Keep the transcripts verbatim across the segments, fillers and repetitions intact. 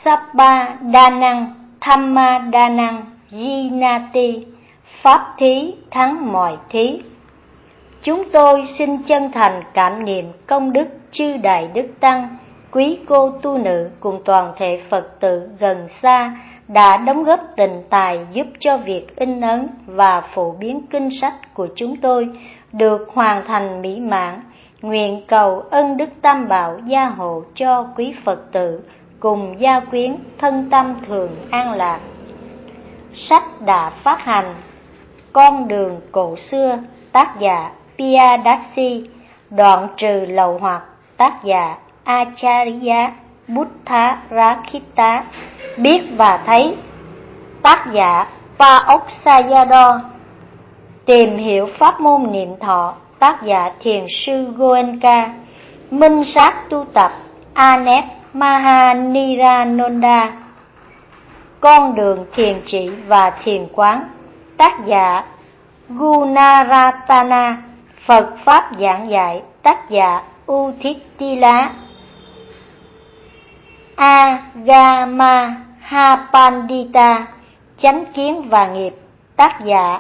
Sabba đa năng, Thamma đa năng, Jinati, Pháp thí thắng mọi thí. Chúng tôi xin chân thành cảm niệm công đức chư Đại Đức Tăng, quý cô tu nữ cùng toàn thể Phật tử gần xa đã đóng góp tình tài giúp cho việc in ấn và phổ biến kinh sách của chúng tôi được hoàn thành mỹ mãn. Nguyện cầu ân Đức Tam Bảo gia hộ cho quý Phật tử cùng gia quyến thân tâm thường an lạc. Sách đã phát hành Con đường cổ xưa, tác giả Piyadasi, Đoạn trừ lậu hoặc, tác giả Acharya Buddha Rakita, Biết và thấy, tác giả Paoksayado, Tìm hiểu pháp môn niệm thọ, tác giả Thiền sư Goenka, Minh sát tu tập Anet Mahaniranonda, Con đường thiền chỉ và thiền quán, tác giả Gunaratana, Phật pháp giảng dạy, tác giả Uthitila, Agama Hapandita, Chánh kiến và nghiệp, tác giả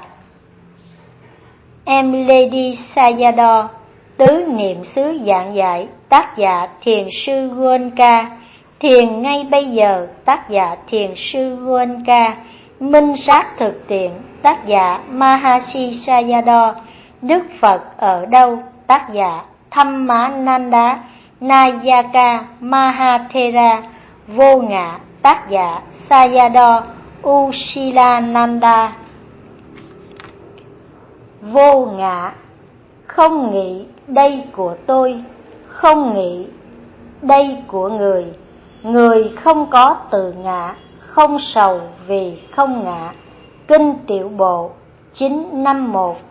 Emlady Sayadaw, Tứ niệm xứ giảng dạy, tác giả Thiền sư Goenka, Thiền ngay bây giờ, tác giả Thiền sư Goenka, Minh sát thực tiễn, tác giả Mahasi Sayadaw, Đức Phật ở đâu, tác giả Thammananda Nayaka Mahathera, Vô ngã, tác giả Sayadaw Usilananda. Vô ngã, không nghĩ đây của tôi, không nghĩ đây của người, người không có tự ngã, không sầu vì không ngã. Kinh Tiểu Bộ chín năm một